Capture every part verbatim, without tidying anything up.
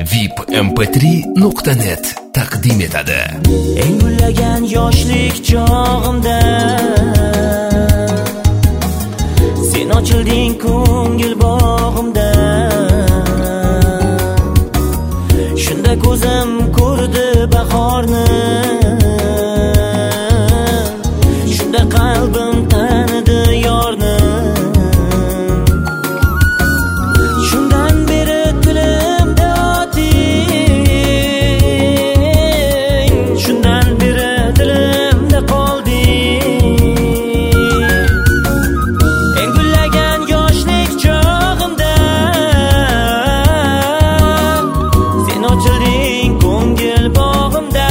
V I P M P три nuqta net taqdim etadi. Eng gullagan yoshlik chog'imda sen ochilding ko'ngil bog'imda. Shunda ko'zim ko'rdi bahorni, shunda qalbim tanidi yorni. Shundan beri tilimda oting, shundan beri dilimda qolding. Eng gullagan yoshlik chog'imda sen ochilding ko'ngil bog'imda.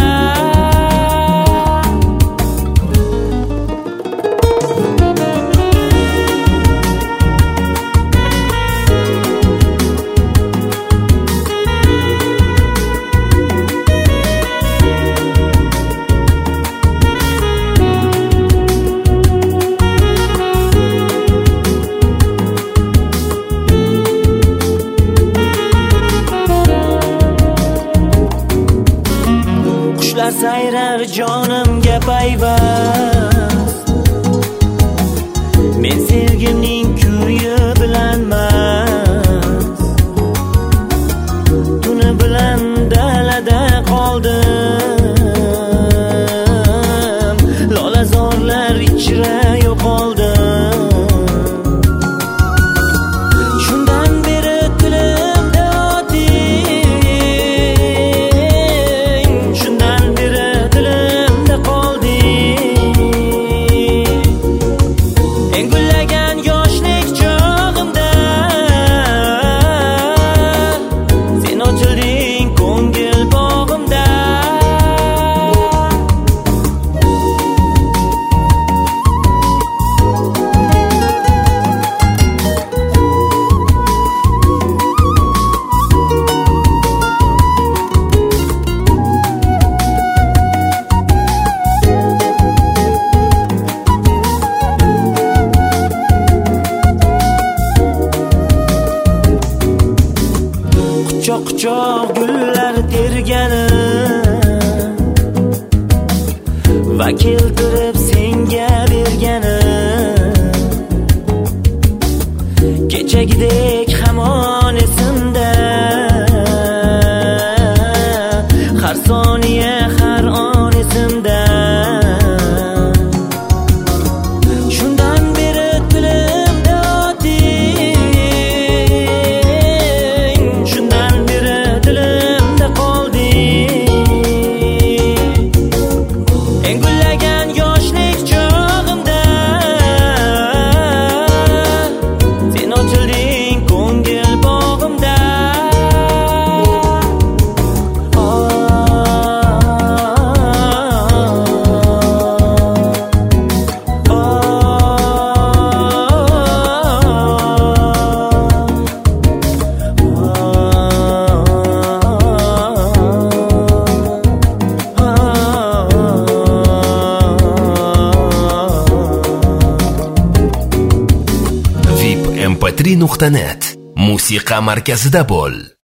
Qushlar sayrar jonimga payvast, men sevgimning kuyi bilan mast. Tuni bilan dalada qoldim, lolazorlar ichra yo'qoldim. Shundan beri tilimda oting, shundan beri dilimda qolding. Eng gullagan yoshlik chog'imda sen ochilding ko'ngil bog'imda. Quchoq quchoq gullar tergani va keltirib senga bergani. Kechagidek hamon esimda, har soniya har on esimda. Shundan beri tilimda oting, shundan beri dilimda qolding. Eng gullagan yoshlik chog'imda sen ochilding ko'ngil bog'imda. V I P M P три nuqta net musiqa markazida bo'l.